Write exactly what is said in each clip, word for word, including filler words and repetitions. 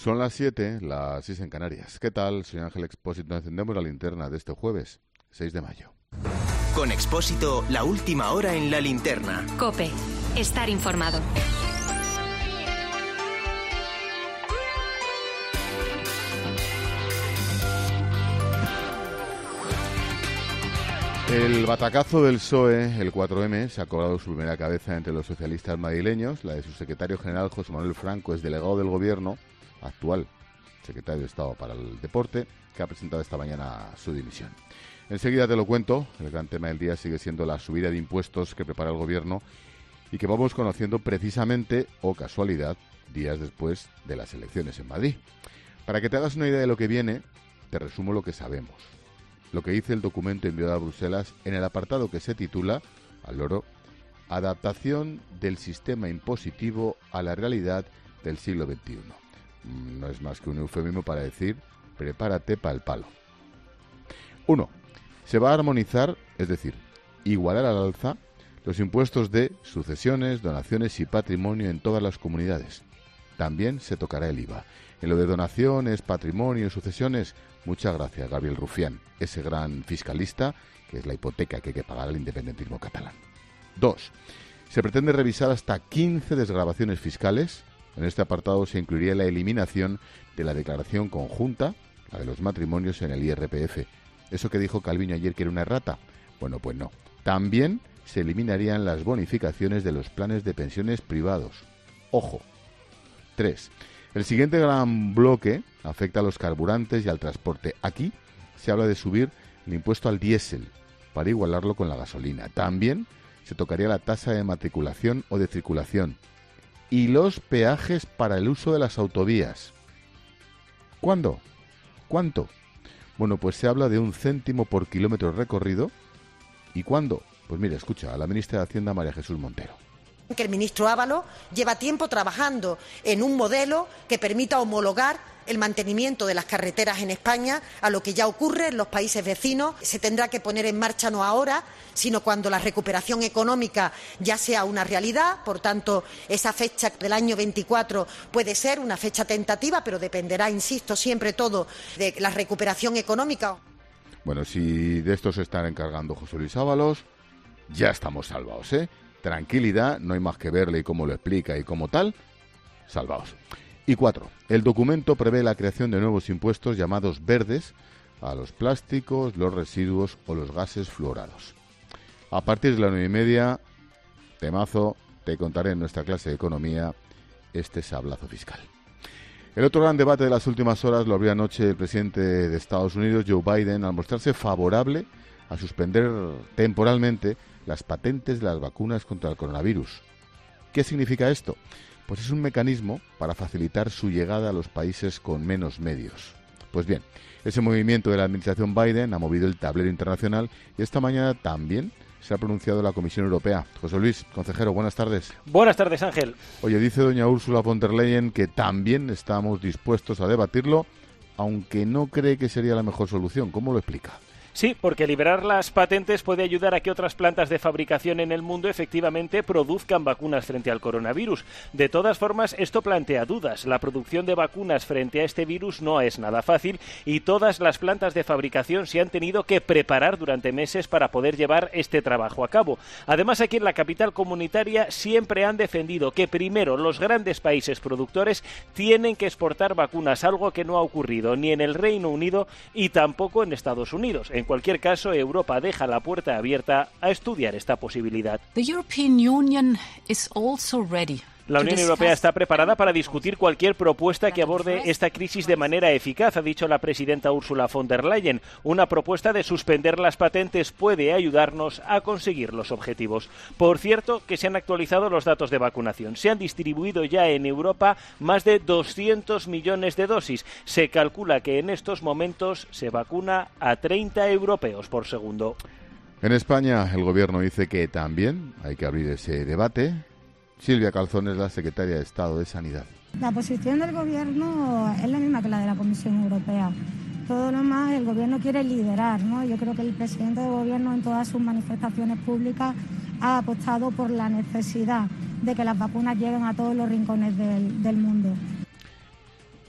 Son las siete, las seis en Canarias. ¿Qué tal? Soy Ángel Expósito. Encendemos la linterna de este jueves, seis de mayo. Con Expósito, la última hora en la linterna. COPE. Estar informado. El batacazo del P S O E, el cuatro eme, se ha cobrado su primera cabeza entre los socialistas madrileños. La de su secretario general, José Manuel Franco, es delegado del Gobierno, actual secretario de Estado para el Deporte, que ha presentado esta mañana su dimisión. Enseguida te lo cuento. El gran tema del día sigue siendo la subida de impuestos que prepara el Gobierno y que vamos conociendo precisamente, o casualidad, días después de las elecciones en Madrid. Para que te hagas una idea de lo que viene, te resumo lo que sabemos. Lo que dice el documento enviado a Bruselas en el apartado que se titula, al loro, Adaptación del sistema impositivo a la realidad del siglo veintiuno. No es más que un eufemismo para decir, prepárate para el palo. Uno. Se va a armonizar, es decir, igualar al alza, los impuestos de sucesiones, donaciones y patrimonio en todas las comunidades. También se tocará el I V A. En lo de donaciones, patrimonio y sucesiones, muchas gracias, Gabriel Rufián, ese gran fiscalista, que es la hipoteca que hay que pagar al independentismo catalán. Dos. Se pretende revisar hasta quince desgravaciones fiscales. En este apartado se incluiría la eliminación de la declaración conjunta, la de los matrimonios, en el I R P F. ¿Eso que dijo Calviño ayer que era una errata? Bueno, pues no. También se eliminarían las bonificaciones de los planes de pensiones privados. Ojo. Tres. El siguiente gran bloque afecta a los carburantes y al transporte. Aquí se habla de subir el impuesto al diésel para igualarlo con la gasolina. También se tocaría la tasa de matriculación o de circulación y los peajes para el uso de las autovías. ¿Cuándo? ¿Cuánto? Bueno, pues se habla de un céntimo por kilómetro recorrido. ¿Y cuándo? Pues mira, escucha a la ministra de Hacienda, María Jesús Montero. Que el ministro Ábalos lleva tiempo trabajando en un modelo que permita homologar el mantenimiento de las carreteras en España a lo que ya ocurre en los países vecinos. Se tendrá que poner en marcha no ahora, sino cuando la recuperación económica ya sea una realidad. Por tanto, esa fecha del año veinticuatro puede ser una fecha tentativa, pero dependerá, insisto, siempre todo de la recuperación económica. Bueno, si de esto se está encargando José Luis Ábalos, ya estamos salvados, ¿eh? Tranquilidad, no hay más que verle y cómo lo explica y cómo tal, salvaos. Y cuatro, el documento prevé la creación de nuevos impuestos llamados verdes a los plásticos, los residuos o los gases fluorados. A partir de las nueve y media, temazo, te contaré en nuestra clase de economía este sablazo fiscal. El otro gran debate de las últimas horas lo abrió anoche el presidente de Estados Unidos, Joe Biden, al mostrarse favorable a suspender temporalmente las patentes de las vacunas contra el coronavirus. ¿Qué significa esto? Pues es un mecanismo para facilitar su llegada a los países con menos medios. Pues bien, ese movimiento de la administración Biden ha movido el tablero internacional y esta mañana también se ha pronunciado la Comisión Europea. José Luis, consejero, buenas tardes. Buenas tardes, Ángel. Oye, dice doña Ursula von der Leyen que también estamos dispuestos a debatirlo, aunque no cree que sería la mejor solución. ¿Cómo lo explica? Sí, porque liberar las patentes puede ayudar a que otras plantas de fabricación en el mundo efectivamente produzcan vacunas frente al coronavirus. De todas formas, esto plantea dudas. La producción de vacunas frente a este virus no es nada fácil y todas las plantas de fabricación se han tenido que preparar durante meses para poder llevar este trabajo a cabo. Además, aquí en la capital comunitaria siempre han defendido que primero los grandes países productores tienen que exportar vacunas, algo que no ha ocurrido ni en el Reino Unido y tampoco en Estados Unidos. En cualquier caso, Europa deja la puerta abierta a estudiar esta posibilidad. The European Union is also ready. La Unión Europea está preparada para discutir cualquier propuesta que aborde esta crisis de manera eficaz, ha dicho la presidenta Ursula von der Leyen. Una propuesta de suspender las patentes puede ayudarnos a conseguir los objetivos. Por cierto, que se han actualizado los datos de vacunación. Se han distribuido ya en Europa más de doscientos millones de dosis. Se calcula que en estos momentos se vacuna a treinta europeos por segundo. En España, el Gobierno dice que también hay que abrir ese debate. Silvia Calzón es la secretaria de Estado de Sanidad. La posición del Gobierno es la misma que la de la Comisión Europea. Todo lo más el Gobierno quiere liderar, ¿no? Yo creo que el presidente del Gobierno en todas sus manifestaciones públicas ha apostado por la necesidad de que las vacunas lleguen a todos los rincones del, del mundo.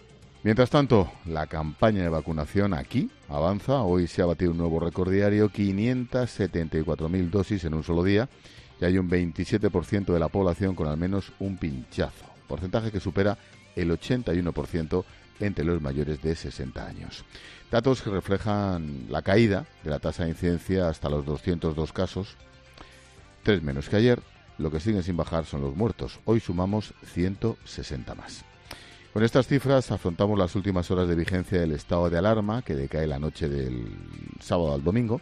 Mientras tanto, la campaña de vacunación aquí avanza. Hoy se ha batido un nuevo récord diario, quinientas setenta y cuatro mil dosis en un solo día, y hay un veintisiete por ciento de la población con al menos un pinchazo, porcentaje que supera el ochenta y uno por ciento entre los mayores de sesenta años. Datos que reflejan la caída de la tasa de incidencia hasta los doscientos dos casos, tres menos que ayer. Lo que siguen sin bajar son los muertos. Hoy sumamos ciento sesenta más. Con estas cifras afrontamos las últimas horas de vigencia del estado de alarma, que decae la noche del sábado al domingo.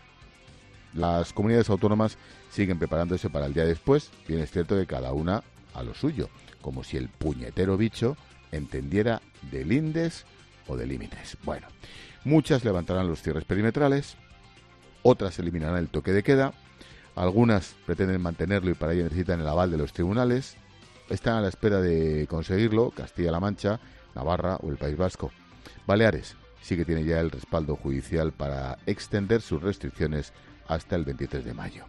Las comunidades autónomas siguen preparándose para el día después. Bien es cierto que cada una a lo suyo, como si el puñetero bicho entendiera de lindes o de límites. Bueno, muchas levantarán los cierres perimetrales, otras eliminarán el toque de queda, algunas pretenden mantenerlo y para ello necesitan el aval de los tribunales. Están a la espera de conseguirlo Castilla-La Mancha, Navarra o el País Vasco. Baleares sí que tiene ya el respaldo judicial para extender sus restricciones hasta el veintitrés de mayo.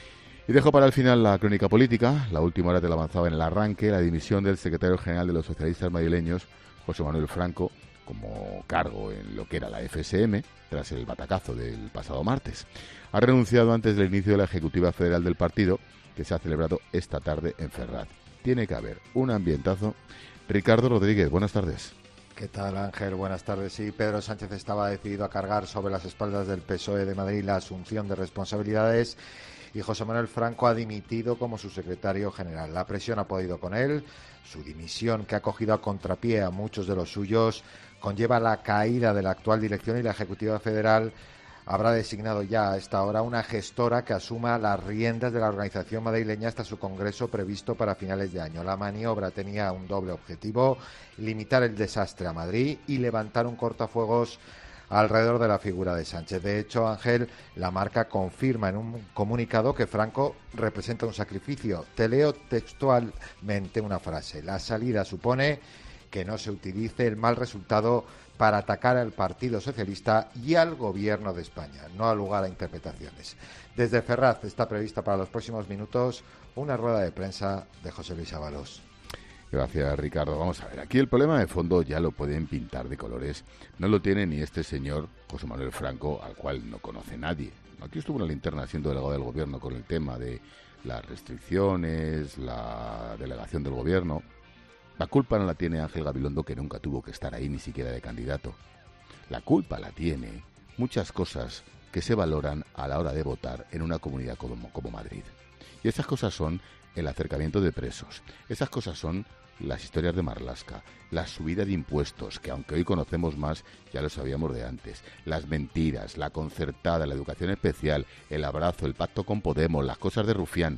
Y dejo para el final la crónica política. La última hora te la avanzaba en el arranque, la dimisión del secretario general de los socialistas madrileños, José Manuel Franco, como cargo en lo que era la F S M, tras el batacazo del pasado martes. Ha renunciado antes del inicio de la ejecutiva federal del partido, que se ha celebrado esta tarde en Ferraz. Tiene que haber un ambientazo. Ricardo Rodríguez, buenas tardes. ¿Qué tal, Ángel? Buenas tardes. Sí, Pedro Sánchez estaba decidido a cargar sobre las espaldas del P S O E de Madrid la asunción de responsabilidades y José Manuel Franco ha dimitido como su secretario general. La presión ha podido con él. Su dimisión, que ha cogido a contrapié a muchos de los suyos, conlleva la caída de la actual dirección y la Ejecutiva Federal habrá designado ya a esta hora una gestora que asuma las riendas de la organización madrileña hasta su congreso previsto para finales de año. La maniobra tenía un doble objetivo: limitar el desastre a Madrid y levantar un cortafuegos alrededor de la figura de Sánchez. De hecho, Ángel, la marca confirma en un comunicado que Franco representa un sacrificio. Te leo textualmente una frase: la salida supone que no se utilice el mal resultado para atacar al Partido Socialista y al Gobierno de España. No ha lugar a interpretaciones. Desde Ferraz está prevista para los próximos minutos una rueda de prensa de José Luis Ábalos. Gracias, Ricardo. Vamos a ver, aquí el problema de fondo ya lo pueden pintar de colores. No lo tiene ni este señor José Manuel Franco, al cual no conoce nadie. Aquí estuvo una linterna siendo delegado del Gobierno con el tema de las restricciones, la delegación del Gobierno. La culpa no la tiene Ángel Gabilondo, que nunca tuvo que estar ahí ni siquiera de candidato. La culpa la tiene muchas cosas que se valoran a la hora de votar en una comunidad como, como Madrid. Y esas cosas son el acercamiento de presos, esas cosas son las historias de Marlaska, la subida de impuestos, que aunque hoy conocemos más, ya lo sabíamos de antes, las mentiras, la concertada, la educación especial, el abrazo, el pacto con Podemos, las cosas de Rufián.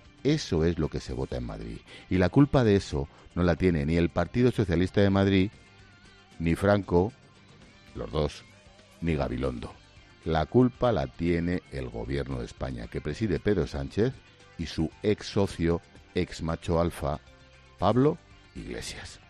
Eso es lo que se vota en Madrid. Y la culpa de eso no la tiene ni el Partido Socialista de Madrid, ni Franco, los dos, ni Gabilondo. La culpa la tiene el Gobierno de España, que preside Pedro Sánchez, y su ex socio, ex macho alfa, Pablo Iglesias.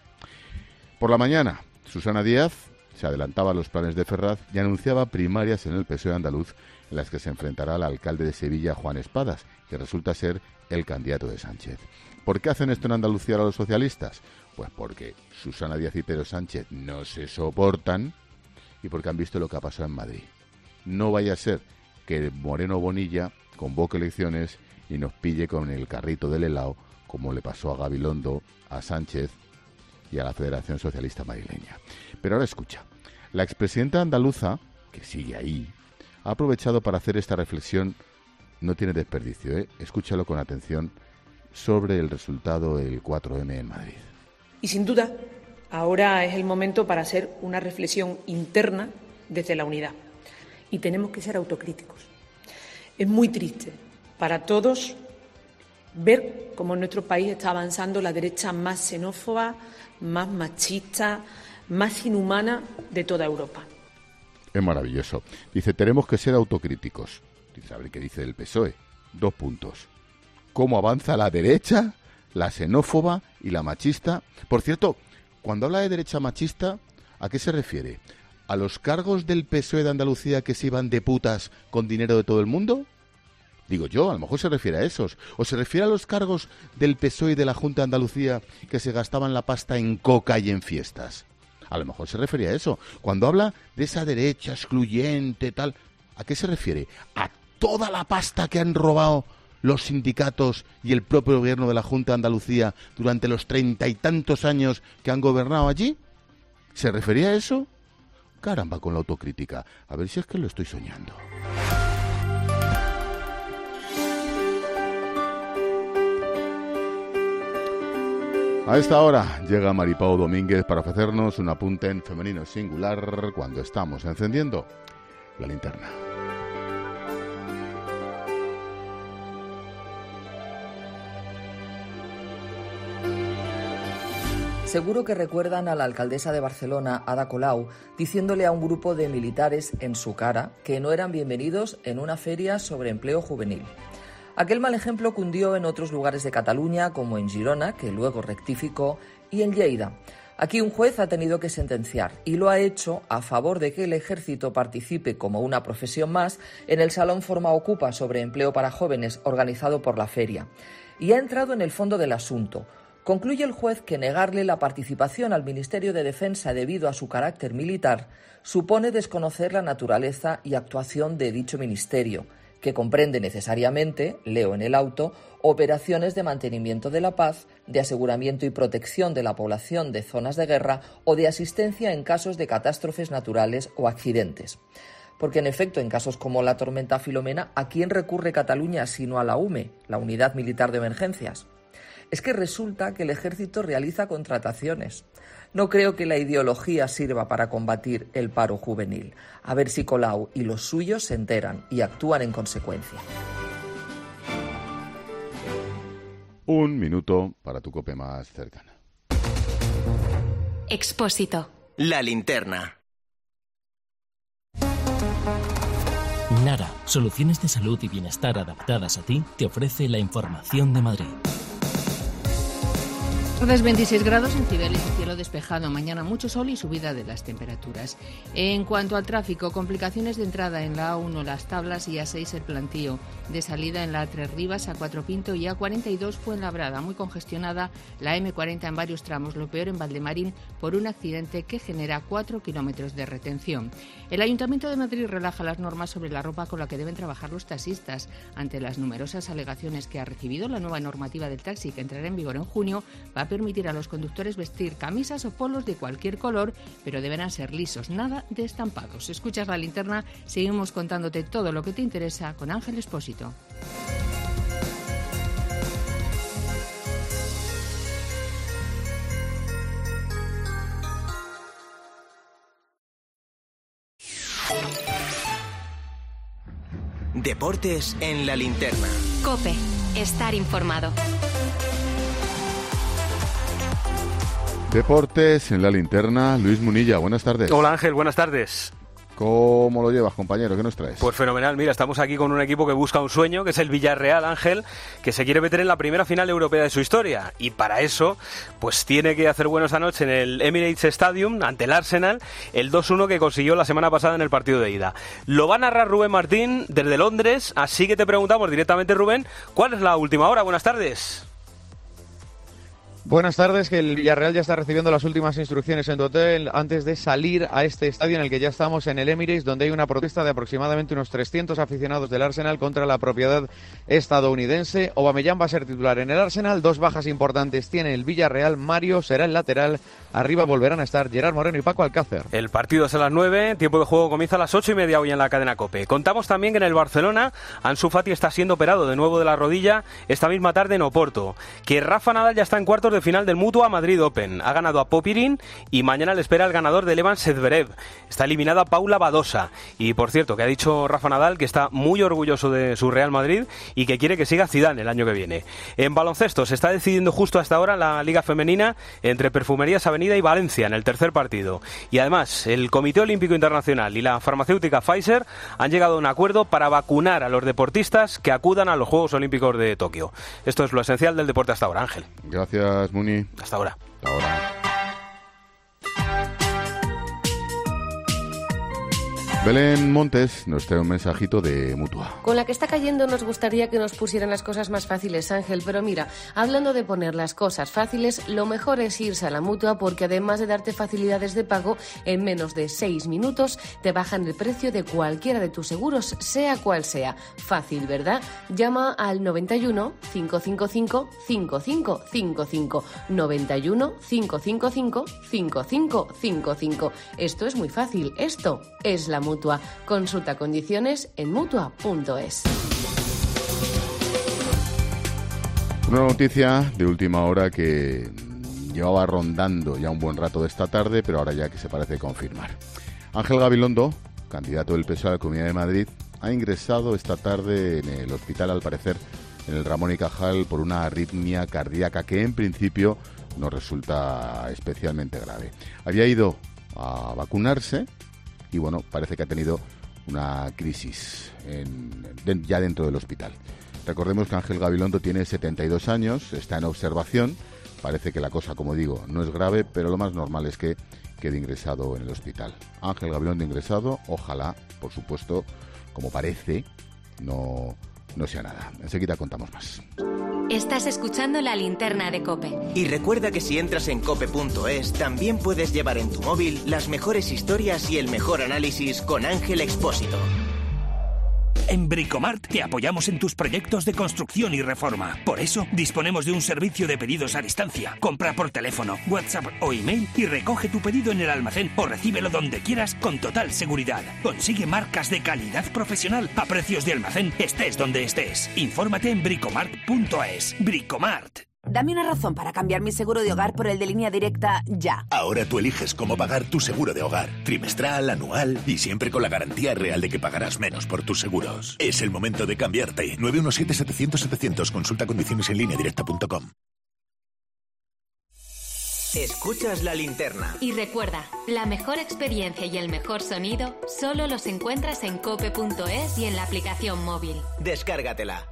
Por la mañana, Susana Díaz se adelantaba a los planes de Ferraz y anunciaba primarias en el P S O E andaluz, en las que se enfrentará al alcalde de Sevilla, Juan Espadas, que resulta ser el candidato de Sánchez. ¿Por qué hacen esto en Andalucía a los socialistas? Pues porque Susana Díaz y Pedro Sánchez no se soportan y porque han visto lo que ha pasado en Madrid. No vaya a ser que Moreno Bonilla convoque elecciones y nos pille con el carrito del helado, como le pasó a Gabilondo, a Sánchez y a la Federación Socialista Madrileña. Pero ahora escucha, la expresidenta andaluza, que sigue ahí, ha aprovechado para hacer esta reflexión, no tiene desperdicio, ¿eh? Escúchalo con atención, sobre el resultado del cuatro eme en Madrid. Y sin duda, ahora es el momento para hacer una reflexión interna desde la unidad. Y tenemos que ser autocríticos. Es muy triste para todos ver cómo en nuestro país está avanzando la derecha más xenófoba, más machista, más inhumana de toda Europa. Es maravilloso. Dice, tenemos que ser autocríticos. Dice, a ver qué dice el P S O E. Dos puntos. ¿Cómo avanza la derecha, la xenófoba y la machista? Por cierto, cuando habla de derecha machista, ¿a qué se refiere? ¿A los cargos del P S O E de Andalucía que se iban de putas con dinero de todo el mundo? Digo yo, a lo mejor se refiere a esos. ¿O se refiere a los cargos del P S O E y de la Junta de Andalucía que se gastaban la pasta en coca y en fiestas? A lo mejor se refería a eso. Cuando habla de esa derecha excluyente, tal, ¿a qué se refiere? ¿A toda la pasta que han robado los sindicatos y el propio gobierno de la Junta de Andalucía durante los treinta y tantos años que han gobernado allí? ¿Se refería a eso? Caramba con la autocrítica. A ver si es que lo estoy soñando. A esta hora llega Maripau Domínguez para ofrecernos un apunte en femenino singular cuando estamos encendiendo la linterna. Seguro que recuerdan a la alcaldesa de Barcelona, Ada Colau, diciéndole a un grupo de militares en su cara que no eran bienvenidos en una feria sobre empleo juvenil. Aquel mal ejemplo cundió en otros lugares de Cataluña, como en Girona, que luego rectificó, y en Lleida. Aquí un juez ha tenido que sentenciar, y lo ha hecho a favor de que el ejército participe como una profesión más en el Salón Forma Ocupa sobre empleo para jóvenes organizado por la feria. Y ha entrado en el fondo del asunto. Concluye el juez que negarle la participación al Ministerio de Defensa debido a su carácter militar supone desconocer la naturaleza y actuación de dicho ministerio, que comprende necesariamente, leo en el auto, operaciones de mantenimiento de la paz, de aseguramiento y protección de la población de zonas de guerra o de asistencia en casos de catástrofes naturales o accidentes. Porque, en efecto, en casos como la tormenta Filomena, ¿a quién recurre Cataluña sino a la U M E, la Unidad Militar de Emergencias? Es que resulta que el ejército realiza contrataciones. No creo que la ideología sirva para combatir el paro juvenil. A ver si Colau y los suyos se enteran y actúan en consecuencia. Un minuto para tu COPE más cercana. Expósito. La linterna. Nara, soluciones de salud y bienestar adaptadas a ti, te ofrece la información de Madrid. Tardes veintiséis grados en Cibeles y cielo despejado. Mañana mucho sol y subida de las temperaturas. En cuanto al tráfico, complicaciones de entrada en la A uno, Las Tablas, y A seis, El Plantío. De salida en la A tres Rivas, A cuatro Pinto y A cuarenta y dos Fuenlabrada. Muy congestionada la eme cuarenta en varios tramos, lo peor en Valdemarín por un accidente que genera cuatro kilómetros de retención. El Ayuntamiento de Madrid relaja las normas sobre la ropa con la que deben trabajar los taxistas. Ante las numerosas alegaciones que ha recibido, la nueva normativa del taxi, que entrará en vigor en junio, va a permitir a los conductores vestir camisas o polos de cualquier color, pero deberán ser lisos, nada de estampados. Escuchas la linterna, seguimos contándote todo lo que te interesa con Ángel Expósito. Deportes en la linterna. COPE. Estar informado. Deportes en la linterna, Luis Munilla, buenas tardes. Hola Ángel, buenas tardes. ¿Cómo lo llevas, compañero? ¿Qué nos traes? Pues fenomenal, mira, estamos aquí con un equipo que busca un sueño, que es el Villarreal, Ángel, que se quiere meter en la primera final europea de su historia, y para eso, pues tiene que hacer bueno esta noche en el Emirates Stadium, ante el Arsenal, el dos uno que consiguió la semana pasada en el partido de ida. Lo va a narrar Rubén Martín desde Londres, así que te preguntamos directamente, Rubén, ¿cuál es la última hora? Buenas tardes. Buenas tardes, que el Villarreal ya está recibiendo las últimas instrucciones en tu hotel antes de salir a este estadio en el que ya estamos, en el Emirates, donde hay una protesta de aproximadamente unos trescientos aficionados del Arsenal contra la propiedad estadounidense. Aubameyang va a ser titular en el Arsenal, dos bajas importantes tiene el Villarreal, Mario será el lateral, arriba volverán a estar Gerard Moreno y Paco Alcácer. El partido es a las nueve, tiempo de juego comienza a las ocho y media hoy en la cadena COPE. Contamos también que en el Barcelona, Ansu Fati está siendo operado de nuevo de la rodilla esta misma tarde en Oporto, que Rafa Nadal ya está en cuartos de final del Mutua Madrid Open. Ha ganado a Popirin y mañana le espera el ganador de Levan Zverev. Está eliminada Paula Badosa. Y por cierto, que ha dicho Rafa Nadal que está muy orgulloso de su Real Madrid y que quiere que siga Zidane el año que viene. En baloncesto se está decidiendo justo hasta ahora la Liga Femenina entre Perfumerías Avenida y Valencia en el tercer partido. Y además, el Comité Olímpico Internacional y la farmacéutica Pfizer han llegado a un acuerdo para vacunar a los deportistas que acudan a los Juegos Olímpicos de Tokio. Esto es lo esencial del deporte hasta ahora, Ángel. Gracias, Muni. Hasta ahora. Hasta ahora. Belén Montes nos trae un mensajito de Mutua. Con la que está cayendo nos gustaría que nos pusieran las cosas más fáciles, Ángel, pero mira, hablando de poner las cosas fáciles, lo mejor es irse a la Mutua porque además de darte facilidades de pago, en menos de seis minutos te bajan el precio de cualquiera de tus seguros, sea cual sea. Fácil, ¿verdad? Llama al noventa y uno, cinco cinco cinco, cinco cinco cinco cinco, noventa y uno, cinco cinco cinco, cinco cinco cinco cinco. Esto es muy fácil, esto es la Mutua. Mutua. Consulta condiciones en mutua punto es. Una noticia de última hora que llevaba rondando ya un buen rato de esta tarde, pero ahora ya que se parece confirmar. Ángel Gabilondo, candidato del P S O E a la Comunidad de Madrid, ha ingresado esta tarde en el hospital, al parecer, en el Ramón y Cajal, por una arritmia cardíaca que en principio no resulta especialmente grave. Había ido a vacunarse y bueno, parece que ha tenido una crisis en, de, ya dentro del hospital. Recordemos que Ángel Gabilondo tiene setenta y dos años, está en observación, parece que la cosa, como digo, no es grave, pero lo más normal es que quede ingresado en el hospital. Ángel Gabilondo ingresado, ojalá, por supuesto, como parece, no, no sea nada. Enseguida contamos más. Estás escuchando La Linterna de COPE. Y recuerda que si entras en cope punto es, también puedes llevar en tu móvil las mejores historias y el mejor análisis con Ángel Expósito. En Bricomart te apoyamos en tus proyectos de construcción y reforma. Por eso, disponemos de un servicio de pedidos a distancia. Compra por teléfono, WhatsApp o email y recoge tu pedido en el almacén o recíbelo donde quieras con total seguridad. Consigue marcas de calidad profesional a precios de almacén, estés donde estés. Infórmate en bricomart punto es. Bricomart. Dame una razón para cambiar mi seguro de hogar por el de Línea Directa ya. Ahora tú eliges cómo pagar tu seguro de hogar. Trimestral, anual y siempre con la garantía real de que pagarás menos por tus seguros. Es el momento de cambiarte. nueve uno siete, setecientos, setecientos. Consulta condiciones en línea directa punto com. Escuchas La Linterna. Y recuerda, la mejor experiencia y el mejor sonido solo los encuentras en cope punto es y en la aplicación móvil. Descárgatela.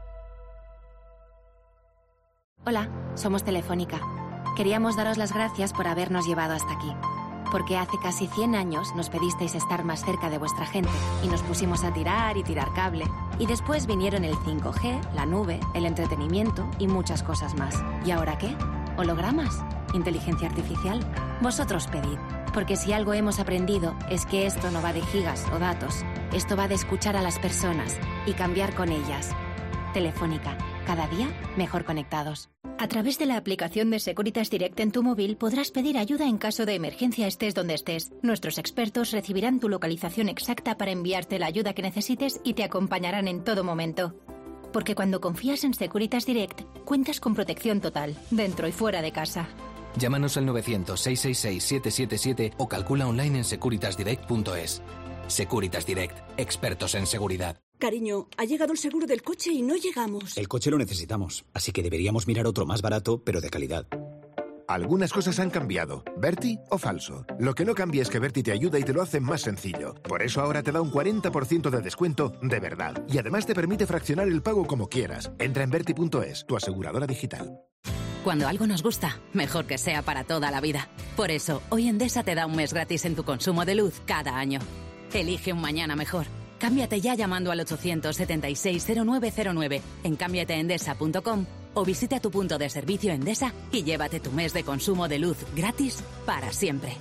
Hola, somos Telefónica. Queríamos daros las gracias por habernos llevado hasta aquí. Porque hace casi cien años nos pedisteis estar más cerca de vuestra gente y nos pusimos a tirar y tirar cable. Y después vinieron el cinco G, la nube, el entretenimiento y muchas cosas más. ¿Y ahora qué? ¿Hologramas? ¿Inteligencia artificial? Vosotros pedid. Porque si algo hemos aprendido es que esto no va de gigas o datos. Esto va de escuchar a las personas y cambiar con ellas. Telefónica. Cada día mejor conectados. A través de la aplicación de Securitas Direct en tu móvil podrás pedir ayuda en caso de emergencia estés donde estés. Nuestros expertos recibirán tu localización exacta para enviarte la ayuda que necesites y te acompañarán en todo momento. Porque cuando confías en Securitas Direct, cuentas con protección total, dentro y fuera de casa. Llámanos al novecientos, seiscientos sesenta y seis, setecientos setenta y siete o calcula online en securitas direct punto es. Securitas Direct, expertos en seguridad. Cariño, ha llegado el seguro del coche y no llegamos. El coche lo necesitamos, así que deberíamos mirar otro más barato, pero de calidad. Algunas cosas han cambiado. ¿Berti o falso? Lo que no cambia es que Berti te ayuda y te lo hace más sencillo. Por eso ahora te da un cuarenta por ciento de descuento de verdad. Y además te permite fraccionar el pago como quieras. Entra en berti punto es, tu aseguradora digital. Cuando algo nos gusta, mejor que sea para toda la vida. Por eso, hoy Endesa te da un mes gratis en tu consumo de luz cada año. Elige un mañana mejor. Cámbiate ya llamando al ochocientos setenta y seis cero nueve cero nueve en cámbiate endesa punto com o visita tu punto de servicio Endesa y llévate tu mes de consumo de luz gratis para siempre.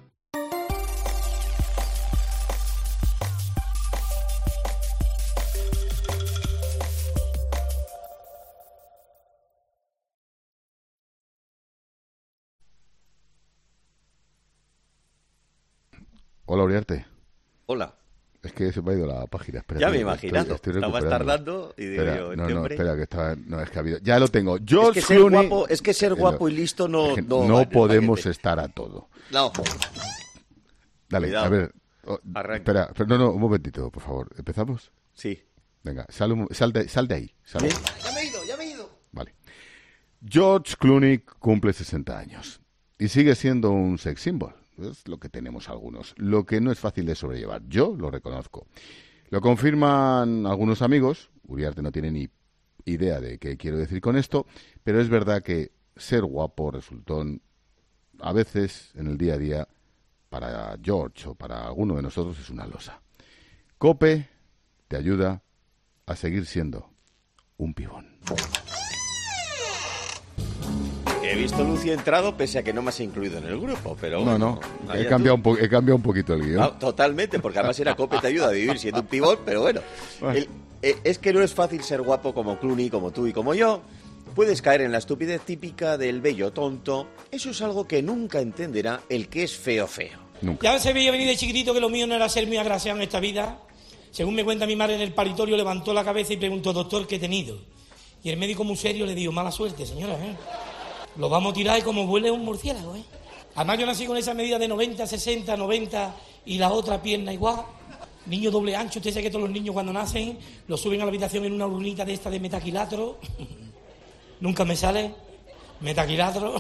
Hola, Uriarte. Hola. Es que se me ha ido la página. Espérate, ya me he imaginado. Estoy, estoy Estabas tardando y digo espera, yo, no, este no, hombre... espera, que estaba... No, es que ha habido... Ya lo tengo. George es, que ser Clooney... guapo, es que ser guapo y listo no... Es que no, no vale, podemos paquete. estar a todo. No. Dale, Cuidado. a ver. Oh, Arranca. espera, pero no, no, un momentito, por favor. ¿Empezamos? Sí. Venga, sal, un- sal, de, sal de ahí. Sal de ahí. Ya me he ido, ya me he ido. Vale. George Clooney cumple sesenta años y sigue siendo un sex symbol. Es lo que tenemos algunos. Lo que no es fácil de sobrellevar. Yo lo reconozco. Lo confirman algunos amigos. Uriarte no tiene ni idea de qué quiero decir con esto, pero es verdad que ser guapo resultón a veces en el día a día para George o para alguno de nosotros es una losa. COPE te ayuda a seguir siendo un pibón. He visto Lucy entrado pese a que no me has incluido en el grupo, pero No, bueno, no, he cambiado, un po- he cambiado un poquito el guión. Ah, totalmente, porque además era COPE te ayuda a vivir siendo un pibón, pero bueno. Bueno. El- eh, es que no es fácil ser guapo como Clooney, como tú y como yo. Puedes caer en la estupidez típica del bello tonto. Eso es algo que nunca entenderá el que es feo feo. Ya se veía venir de chiquitito que lo mío no era ser muy agraciado en esta vida. Según me cuenta mi madre en el paritorio, levantó la cabeza y preguntó, doctor, ¿qué he tenido? Y el médico muy serio le dijo, mala suerte, señora, ¿eh? Lo vamos a tirar y como vuele un murciélago, ¿eh? Además yo nací con esa medida de noventa, sesenta, noventa y la otra pierna igual. Niño doble ancho, usted sabe que todos los niños cuando nacen los suben a la habitación en una urnita de esta de metaquilatro. Nunca me sale. Metaquilatro.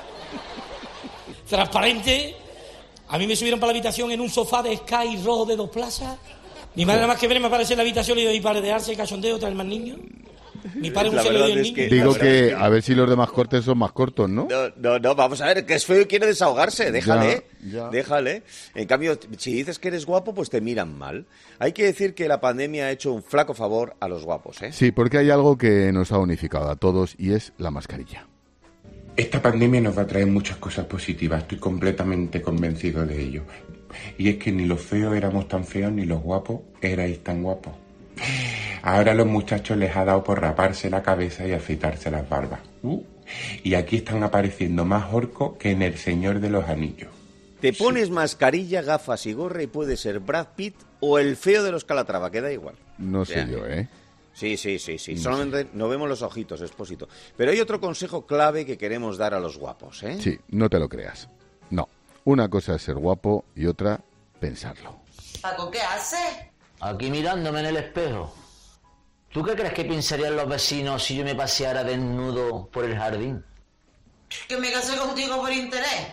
Transparente. A mí me subieron para la habitación en un sofá de Sky rojo de dos plazas. Mi madre nada más que ver me aparece en la habitación y yo, y para de darse cachondeo, traer más niños. Mi padre un La celo verdad del es niño. que- Digo que a ver si los demás cortes son más cortos, ¿no? No, no, no, vamos a ver, que es feo y quiere desahogarse, déjale, Ya, ya. déjale. En cambio, si dices que eres guapo, pues te miran mal. Hay que decir que la pandemia ha hecho un flaco favor a los guapos, ¿eh? Sí, porque hay algo que nos ha unificado a todos y es la mascarilla. Esta pandemia nos va a traer muchas cosas positivas, estoy completamente convencido de ello. Y es que ni los feos éramos tan feos, ni los guapos erais tan guapos. Ahora a los muchachos les ha dado por raparse la cabeza y afeitarse las barbas. Uh, y aquí están apareciendo más orcos que en El Señor de los Anillos. Te pones mascarilla, gafas y gorra y puedes ser Brad Pitt o el feo de los Calatrava, que da igual. No sé Ya. yo, ¿eh? Sí, sí, sí, sí. No Solamente no vemos los ojitos, Expósito. Pero hay otro consejo clave que queremos dar a los guapos, ¿eh? Sí, no te lo creas. No. Una cosa es ser guapo y otra, pensarlo. Paco, ¿qué haces? Aquí mirándome en el espejo. ¿Tú qué crees que pensarían los vecinos si yo me paseara desnudo por el jardín? Que me casé contigo por interés.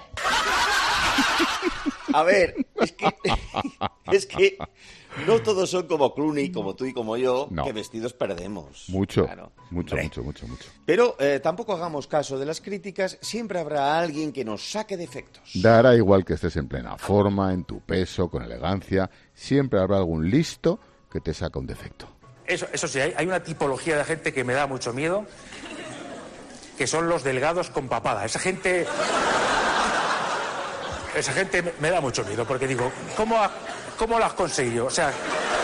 A ver, es que, es que no todos son como Clooney, como tú y como yo, No. que vestidos perdemos. Mucho, Claro. mucho, Hombre. mucho, mucho, mucho. Pero eh, tampoco hagamos caso de las críticas, siempre habrá alguien que nos saque defectos. Dará igual que estés en plena forma, en tu peso, con elegancia, siempre habrá algún listo que te saca un defecto. Eso, eso sí, hay, hay una tipología de gente que me da mucho miedo, que son los delgados con papada. Esa gente... Esa gente me, me da mucho miedo, porque digo, ¿cómo, ha- cómo lo has conseguido? O sea,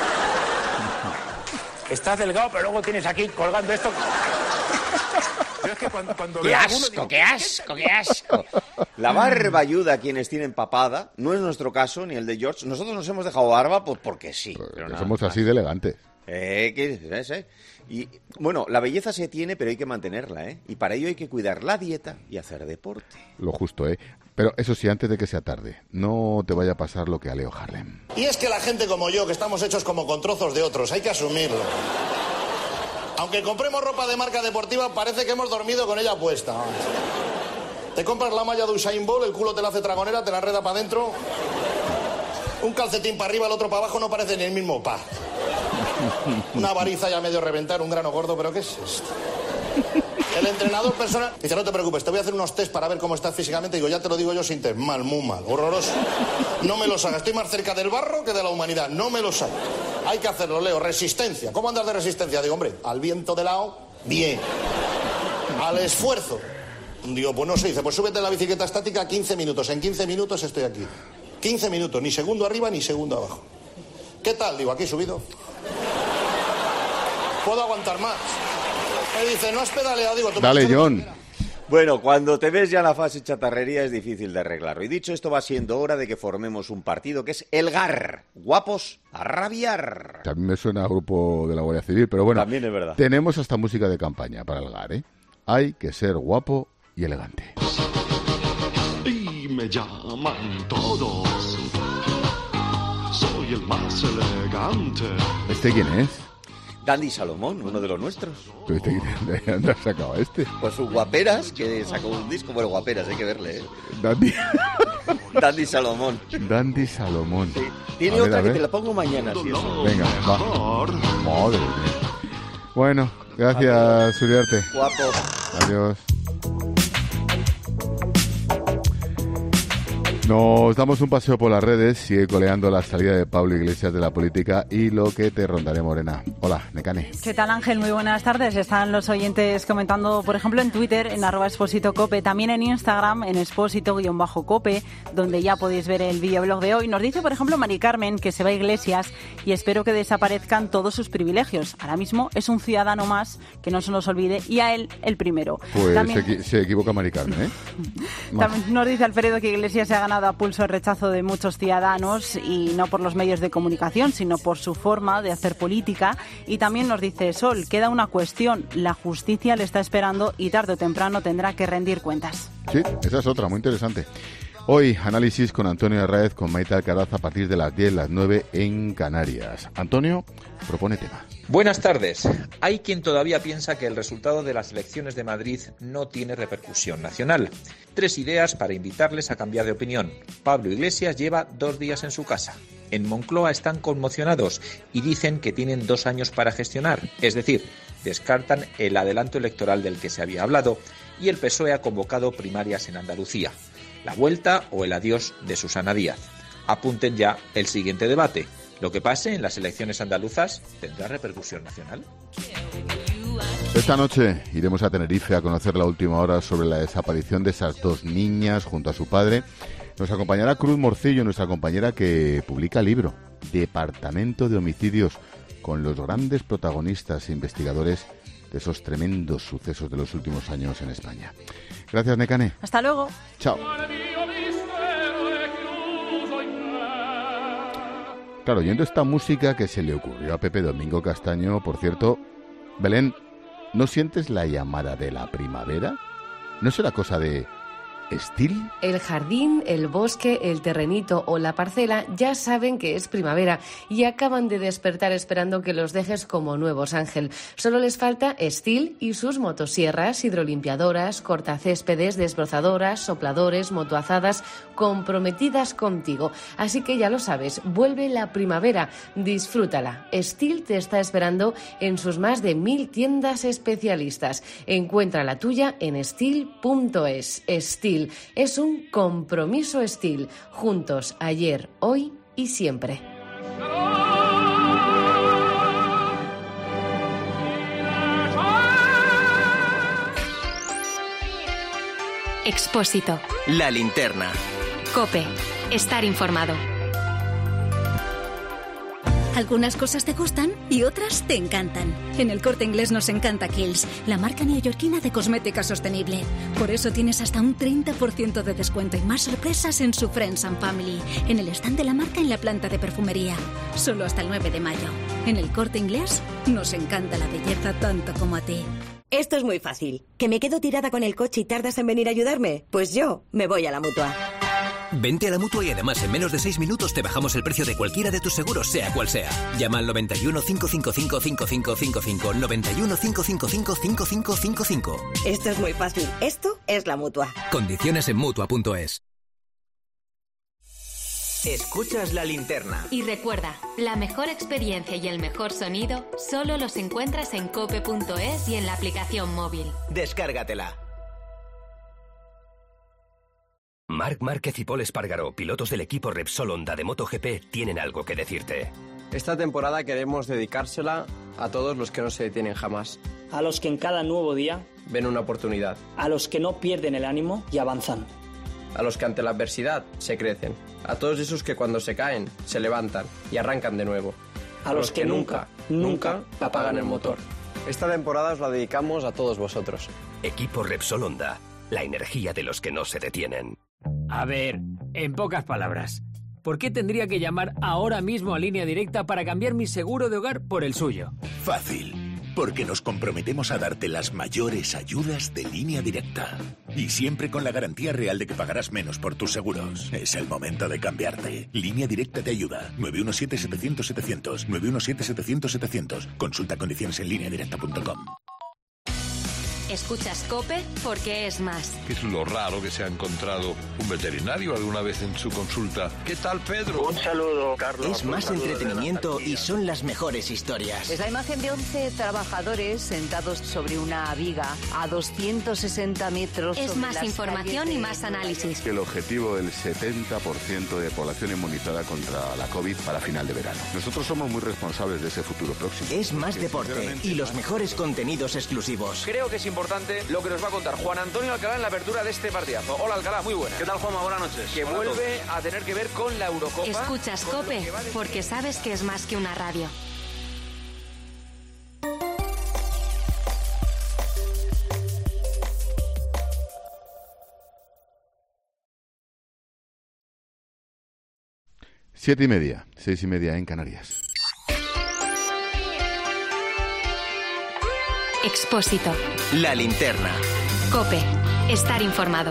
estás delgado, pero luego tienes aquí colgando esto... Pero es que cuando, cuando ¡Qué veo a alguno, asco, digo, qué asco, qué asco! La barba ayuda a quienes tienen papada. No es nuestro caso, ni el de George. Nosotros nos hemos dejado barba pues porque sí. pero Que nada somos más. así de elegantes. Eh, ¿qué es, eh? Y, bueno, la belleza se tiene, pero hay que mantenerla, ¿eh? Y para ello hay que cuidar la dieta y hacer deporte. Lo justo, ¿eh? Pero eso sí, antes de que sea tarde, no te vaya a pasar lo que a Leo Harlem. Y es que la gente como yo, que estamos hechos como con trozos de otros, hay que asumirlo. Aunque compremos ropa de marca deportiva, parece que hemos dormido con ella puesta. Te compras la malla de Usain Bolt, el culo te la hace tragonera, te la enreda para adentro. Un calcetín para arriba, el otro para abajo, no parece ni el mismo pa. Una variza ya medio reventar, un grano gordo, pero ¿qué es esto? El entrenador personal dice, no te preocupes, te voy a hacer unos test para ver cómo estás físicamente. Digo, ya te lo digo yo sin test. Mal, muy mal, horroroso. No me los hagas, estoy más cerca del barro que de la humanidad. No me los hagas. Hay que hacerlo, Leo. Resistencia. ¿Cómo andas de resistencia? Digo, hombre, al viento de lado, bien. Al esfuerzo. Digo, pues no sé. Dice, pues súbete en la bicicleta estática quince minutos. En quince minutos estoy aquí. quince minutos, ni segundo arriba ni segundo abajo. ¿Qué tal? Digo, aquí subido. Puedo aguantar más. Me dice, no has pedaleado. Digo, tú me has Dale, hecho- John. Bueno, cuando te ves ya en la fase chatarrería es difícil de arreglarlo. Y dicho esto, va siendo hora de que formemos un partido que es el G A R. Guapos a rabiar. También me suena a grupo de la Guardia Civil, pero bueno, También es verdad. tenemos hasta música de campaña para el G A R, ¿eh? Hay que ser guapo y elegante. Y me llaman todos. Soy el más elegante. ¿Este quién es? Dandy Salomón, uno de los nuestros. ¿Pero este, ¿De dónde has sacado a este? Pues sus Guaperas, que sacó un disco. Bueno, Guaperas, hay que verle, ¿eh? Dandy, Dandy Salomón. Dandy Salomón. Tiene A ver, otra a que ver. te la pongo mañana, si eso. Venga, va. Madre mía. Bueno, gracias, Uriarte. Guapo. Adiós. Nos damos un paseo por las redes, sigue coleando la salida de Pablo Iglesias de la política y lo que te rondaré, Morena. Hola, Necane. ¿Qué tal, Ángel? Muy buenas tardes. Están los oyentes comentando, por ejemplo, en Twitter, en arroba Expósito Cope, también en Instagram, en Expósito-Cope, donde ya podéis ver el videoblog de hoy. Nos dice, por ejemplo, Mari Carmen, que se va a Iglesias y espero que desaparezcan todos sus privilegios. Ahora mismo es un ciudadano más, que no se nos olvide, y a él el primero. Pues también... se, equi- se equivoca Mari Carmen, ¿eh? También nos dice Alfredo que Iglesias se ha ganado a pulso el rechazo de muchos ciudadanos y no por los medios de comunicación, sino por su forma de hacer política. Y también nos dice Sol, queda una cuestión, la justicia le está esperando y tarde o temprano tendrá que rendir cuentas. Sí, esa es otra, muy interesante. Hoy, análisis con Antonio Herráez, con Maite Alcaraz a partir de las diez, las nueve en Canarias. Antonio, propone tema. Buenas tardes. Hay quien todavía piensa que el resultado de las elecciones de Madrid no tiene repercusión nacional. Tres ideas para invitarles a cambiar de opinión. Pablo Iglesias lleva dos días en su casa. En Moncloa están conmocionados y dicen que tienen dos años para gestionar. Es decir, descartan el adelanto electoral del que se había hablado y el P S O E ha convocado primarias en Andalucía. La vuelta o el adiós de Susana Díaz. Apunten ya el siguiente debate. Lo que pase en las elecciones andaluzas tendrá repercusión nacional. Esta noche iremos a Tenerife a conocer la última hora sobre la desaparición de esas dos niñas junto a su padre. Nos acompañará Cruz Morcillo, nuestra compañera que publica el libro Departamento de Homicidios, con los grandes protagonistas e investigadores de esos tremendos sucesos de los últimos años en España. Gracias, Necane. Hasta luego. Chao. Claro, oyendo esta música que se le ocurrió a Pepe Domingo Castaño, por cierto, Belén, ¿no sientes la llamada de la primavera? ¿No será cosa de Estil? El jardín, el bosque, el terrenito o la parcela ya saben que es primavera y acaban de despertar esperando que los dejes como nuevos, Ángel. Solo les falta Estil y sus motosierras, hidrolimpiadoras, cortacéspedes, desbrozadoras, sopladores, motoazadas, comprometidas contigo. Así que ya lo sabes, vuelve la primavera, disfrútala. Estil te está esperando en sus más de mil tiendas especialistas. Encuentra la tuya en estil punto es. Estil es un compromiso Estil. Juntos, ayer, hoy y siempre. Expósito. La linterna. COPE. Estar informado. Algunas cosas te gustan y otras te encantan. En El Corte Inglés nos encanta Kiehl's, la marca neoyorquina de cosmética sostenible. Por eso tienes hasta un treinta por ciento de descuento y más sorpresas en su Friends and Family, en el stand de la marca en la planta de perfumería. Solo hasta el nueve de mayo. En El Corte Inglés nos encanta la belleza tanto como a ti. Esto es muy fácil. ¿Que me quedo tirada con el coche y tardas en venir a ayudarme? Pues yo me voy a la Mutua. Vente a la Mutua y además en menos de seis minutos te bajamos el precio de cualquiera de tus seguros, sea cual sea. Llama al noventa y uno, cinco cinco cinco, cinco cinco cinco cinco, noventa y uno, cinco cinco cinco, cinco cinco cinco cinco. Esto es muy fácil. Esto es la Mutua. Condiciones en Mutua punto es. Escuchas la linterna. Y recuerda, la mejor experiencia y el mejor sonido solo los encuentras en cope punto es y en la aplicación móvil. Descárgatela. Marc Márquez y Pol Espargaró, pilotos del equipo Repsol Honda de MotoGP, tienen algo que decirte. Esta temporada queremos dedicársela a todos los que no se detienen jamás. A los que en cada nuevo día ven una oportunidad. A los que no pierden el ánimo y avanzan. A los que ante la adversidad se crecen. A todos esos que cuando se caen, se levantan y arrancan de nuevo. A, a los, los que, que nunca, nunca apagan el motor. Esta temporada os la dedicamos a todos vosotros. Equipo Repsol Honda, la energía de los que no se detienen. A ver, en pocas palabras, ¿por qué tendría que llamar ahora mismo a Línea Directa para cambiar mi seguro de hogar por el suyo? Fácil, porque nos comprometemos a darte las mayores ayudas de Línea Directa. Y siempre con la garantía real de que pagarás menos por tus seguros. Es el momento de cambiarte. Línea Directa te ayuda. nueve uno siete, setecientos, setecientos. nueve uno siete, setecientos, setecientos. Consulta condiciones en línea directa punto com. Escuchas COPE porque es más. ¿Qué es lo raro que se ha encontrado un veterinario alguna vez en su consulta? ¿Qué tal, Pedro? Un saludo, Carlos. Es más entretenimiento y son las mejores historias. Es la imagen de once trabajadores sentados sobre una viga a doscientos sesenta metros. Es más información y más análisis. El objetivo del setenta por ciento de población inmunizada contra la COVID para final de verano. Nosotros somos muy responsables de ese futuro próximo. Es más deporte y los mejores contenidos exclusivos. Creo que es importante lo que nos va a contar Juan Antonio Alcalá en la apertura de este partidazo. Hola, Alcalá, muy buena. ¿Qué tal, Juanma? Buenas noches. Que Hola vuelve a, a tener que ver con la Eurocopa. Escuchas COPE porque sabes que es más que una radio. Siete y media, seis y media en Canarias. Expósito. La linterna. COPE. Estar informado.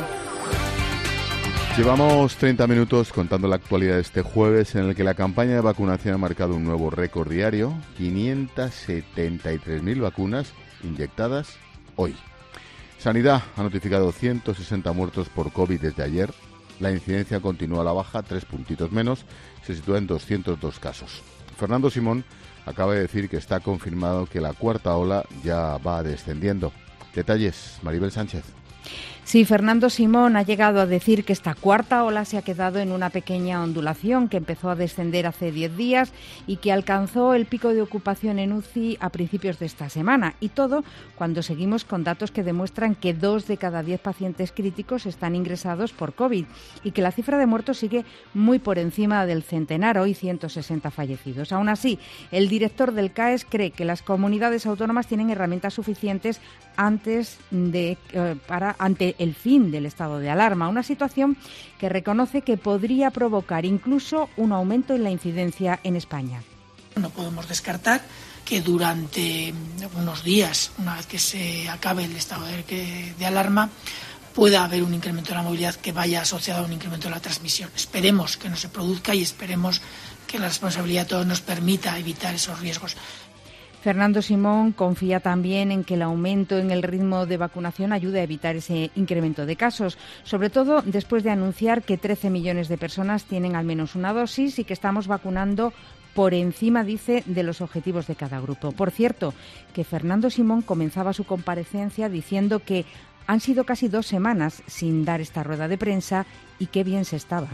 Llevamos treinta minutos contando la actualidad de este jueves, en el que la campaña de vacunación ha marcado un nuevo récord diario. quinientas setenta y tres mil vacunas inyectadas hoy. Sanidad ha notificado ciento sesenta muertos por COVID desde ayer. La incidencia continúa a la baja, tres puntitos menos, se sitúa en doscientos dos casos. Fernando Simón acaba de decir que está confirmado que la cuarta ola ya va descendiendo. Detalles, Maribel Sánchez. Sí, Fernando Simón ha llegado a decir que esta cuarta ola se ha quedado en una pequeña ondulación que empezó a descender hace diez días y que alcanzó el pico de ocupación en U C I a principios de esta semana. Y todo cuando seguimos con datos que demuestran que dos de cada diez pacientes críticos están ingresados por COVID y que la cifra de muertos sigue muy por encima del centenar, hoy ciento sesenta fallecidos. Aún así, el director del C A E S cree que las comunidades autónomas tienen herramientas suficientes antes de eh, para ante el fin del estado de alarma, una situación que reconoce que podría provocar incluso un aumento en la incidencia en España. No podemos descartar que durante unos días, una vez que se acabe el estado de, de alarma, pueda haber un incremento de la movilidad que vaya asociado a un incremento de la transmisión. Esperemos que no se produzca y esperemos que la responsabilidad de todos nos permita evitar esos riesgos. Fernando Simón confía también en que el aumento en el ritmo de vacunación ayude a evitar ese incremento de casos, sobre todo después de anunciar que trece millones de personas tienen al menos una dosis y que estamos vacunando por encima, dice, de los objetivos de cada grupo. Por cierto, que Fernando Simón comenzaba su comparecencia diciendo que han sido casi dos semanas sin dar esta rueda de prensa y qué bien se estaba.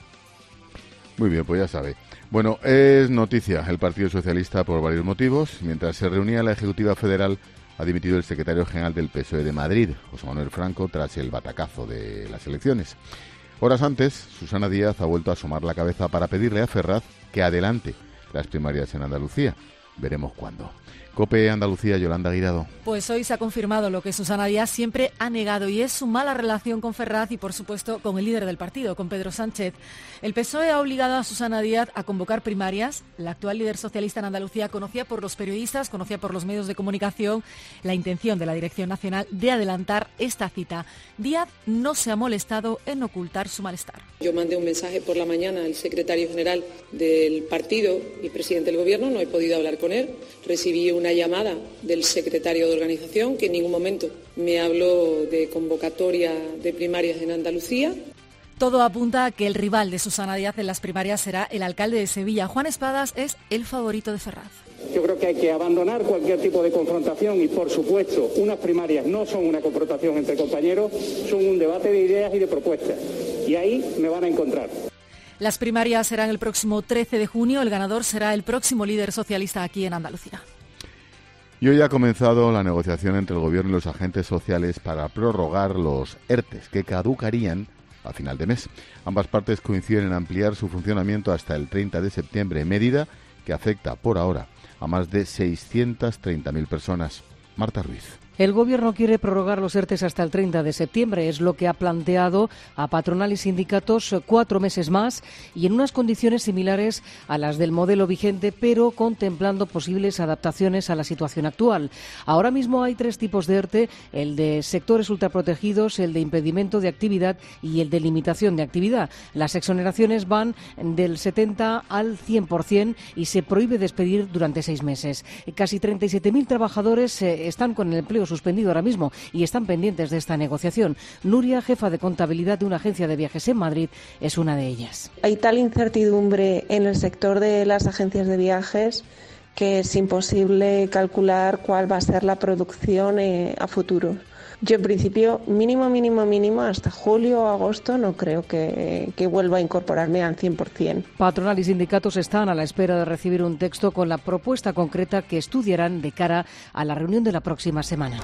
Muy bien, pues ya sabe. Bueno, es noticia el Partido Socialista por varios motivos. Mientras se reunía la Ejecutiva Federal, ha dimitido el secretario general del P S O E de Madrid, José Manuel Franco, tras el batacazo de las elecciones. Horas antes, Susana Díaz ha vuelto a asomar la cabeza para pedirle a Ferraz que adelante las primarias en Andalucía. Veremos cuándo. COPE Andalucía, Yolanda Guirado. Pues hoy se ha confirmado lo que Susana Díaz siempre ha negado y es su mala relación con Ferraz y, por supuesto, con el líder del partido, con Pedro Sánchez. El P S O E ha obligado a Susana Díaz a convocar primarias. La actual líder socialista en Andalucía conocía por los periodistas, conocía por los medios de comunicación la intención de la Dirección Nacional de adelantar esta cita. Díaz no se ha molestado en ocultar su malestar. Yo mandé un mensaje por la mañana al secretario general del partido y presidente del Gobierno, no he podido hablar con él. Recibí una llamada del secretario de organización que en ningún momento me habló de convocatoria de primarias en Andalucía. Todo apunta a que el rival de Susana Díaz en las primarias será el alcalde de Sevilla. Juan Espadas es el favorito de Ferraz. Yo creo que hay que abandonar cualquier tipo de confrontación y, por supuesto, unas primarias no son una confrontación entre compañeros, son un debate de ideas y de propuestas. Y ahí me van a encontrar. Las primarias serán el próximo trece de junio. El ganador será el próximo líder socialista aquí en Andalucía. Y hoy ha comenzado la negociación entre el Gobierno y los agentes sociales para prorrogar los ERTES que caducarían a final de mes. Ambas partes coinciden en ampliar su funcionamiento hasta el treinta de septiembre, medida que afecta por ahora a más de seiscientas treinta mil personas. Marta Ruiz. El Gobierno quiere prorrogar los ERTES hasta el treinta de septiembre. Es lo que ha planteado a patronal y sindicatos cuatro meses más y en unas condiciones similares a las del modelo vigente, pero contemplando posibles adaptaciones a la situación actual. Ahora mismo hay tres tipos de ERTE, el de sectores ultraprotegidos, el de impedimento de actividad y el de limitación de actividad. Las exoneraciones van del setenta al cien por ciento y se prohíbe despedir durante seis meses. Casi treinta y siete mil trabajadores están con el empleo sido suspendido ahora mismo y están pendientes de esta negociación. Nuria, jefa de contabilidad de una agencia de viajes en Madrid, es una de ellas. Hay tal incertidumbre en el sector de las agencias de viajes que es imposible calcular cuál va a ser la producción eh, a futuro. Yo en principio, mínimo, mínimo, mínimo, hasta julio o agosto no creo que, que vuelva a incorporarme al cien por ciento. Patronal y sindicatos están a la espera de recibir un texto con la propuesta concreta que estudiarán de cara a la reunión de la próxima semana.